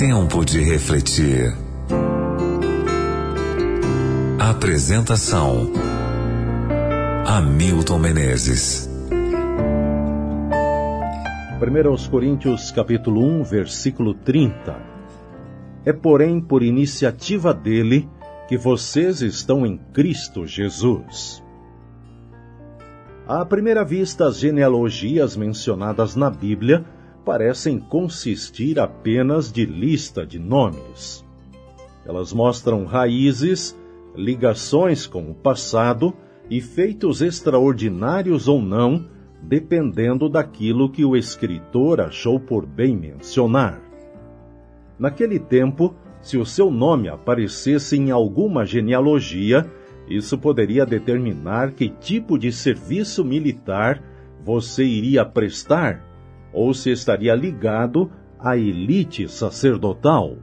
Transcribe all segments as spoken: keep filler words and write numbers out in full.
Tempo de refletir. Apresentação: Hamilton Menezes. primeira aos Coríntios, capítulo um, versículo trinta. É, porém, por iniciativa dele que vocês estão em Cristo Jesus. À primeira vista, as genealogias mencionadas na Bíblia parecem consistir apenas de lista de nomes. Elas mostram raízes, ligações com o passado e feitos extraordinários ou não, dependendo daquilo que o escritor achou por bem mencionar. Naquele tempo, se o seu nome aparecesse em alguma genealogia, isso poderia determinar que tipo de serviço militar você iria prestar, ou se estaria ligado à elite sacerdotal.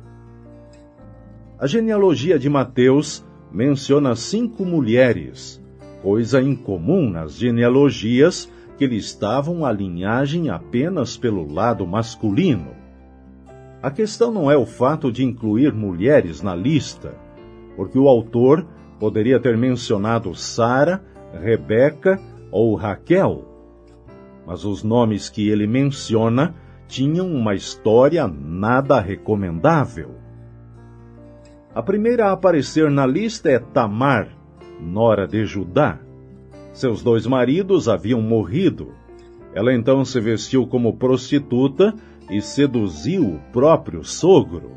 A genealogia de Mateus menciona cinco mulheres, coisa incomum nas genealogias que listavam a linhagem apenas pelo lado masculino. A questão não é o fato de incluir mulheres na lista, porque o autor poderia ter mencionado Sara, Rebeca ou Raquel, mas os nomes que ele menciona tinham uma história nada recomendável. A primeira a aparecer na lista é Tamar, nora de Judá. Seus dois maridos haviam morrido. Ela então se vestiu como prostituta e seduziu o próprio sogro.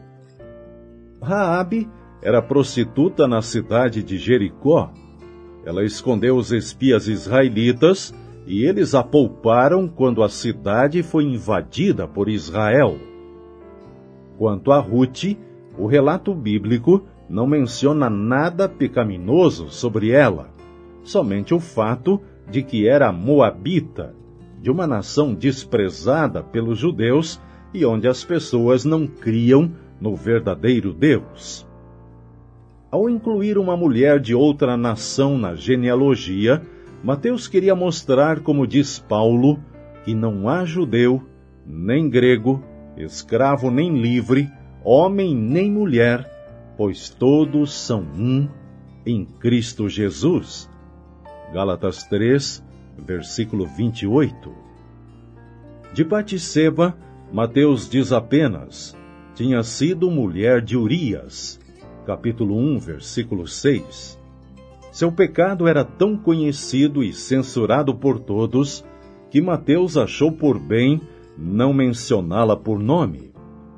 Raabe era prostituta na cidade de Jericó. Ela escondeu os espias israelitas e eles a pouparam quando a cidade foi invadida por Israel. Quanto a Rute, o relato bíblico não menciona nada pecaminoso sobre ela, somente o fato de que era moabita, de uma nação desprezada pelos judeus e onde as pessoas não criam no verdadeiro Deus. Ao incluir uma mulher de outra nação na genealogia, Mateus queria mostrar, como diz Paulo, que não há judeu, nem grego, escravo nem livre, homem nem mulher, pois todos são um em Cristo Jesus. Gálatas três, versículo vinte e oito. De Batseba, Mateus diz apenas: tinha sido mulher de Urias. Capítulo um, versículo seis. Seu pecado era tão conhecido e censurado por todos que Mateus achou por bem não mencioná-la por nome.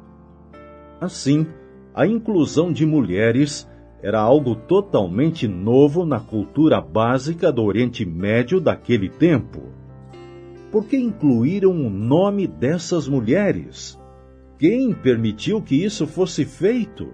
Assim, a inclusão de mulheres era algo totalmente novo na cultura básica do Oriente Médio daquele tempo. Por que incluíram o nome dessas mulheres? Quem permitiu que isso fosse feito?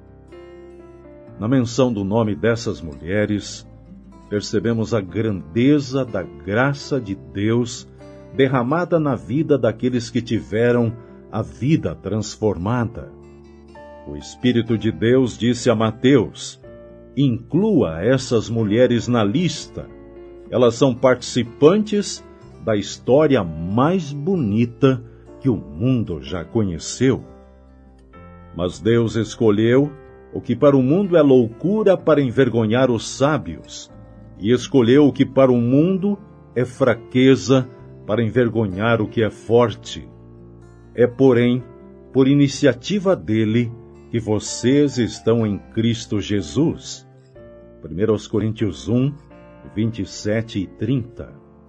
Na menção do nome dessas mulheres, percebemos a grandeza da graça de Deus derramada na vida daqueles que tiveram a vida transformada. O Espírito de Deus disse a Mateus: inclua essas mulheres na lista. Elas são participantes da história mais bonita que o mundo já conheceu. Mas Deus escolheu o que para o mundo é loucura para envergonhar os sábios, e escolheu o que para o mundo é fraqueza para envergonhar o que é forte. É, porém, por iniciativa dele que vocês estão em Cristo Jesus. primeira aos Coríntios um, vinte e sete e trinta.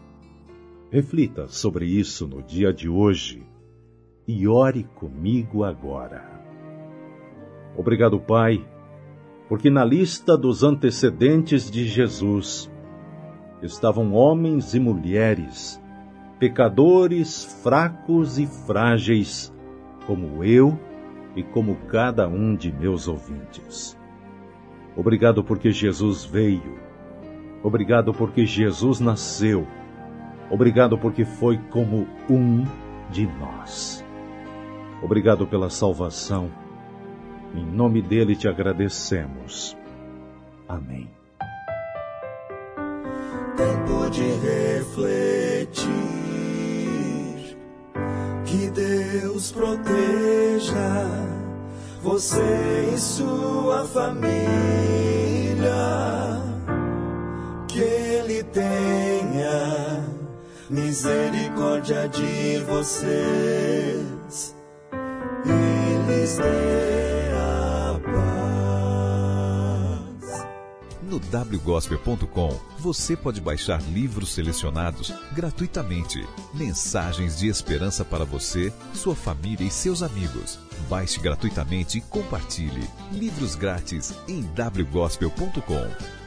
Reflita sobre isso no dia de hoje e ore comigo agora. Obrigado, Pai, porque na lista dos antecedentes de Jesus estavam homens e mulheres, pecadores fracos e frágeis, como eu e como cada um de meus ouvintes. Obrigado porque Jesus veio. Obrigado porque Jesus nasceu. Obrigado porque foi como um de nós. Obrigado pela salvação. Em nome dele te agradecemos. Amém. Tempo de refletir, que Deus proteja você e sua família. Que Ele tenha misericórdia de vocês e lhes dê a paz. No w gospel ponto com você pode baixar livros selecionados gratuitamente. Mensagens de esperança para você, sua família e seus amigos. Baixe gratuitamente e compartilhe. Livros grátis em w gospel ponto com.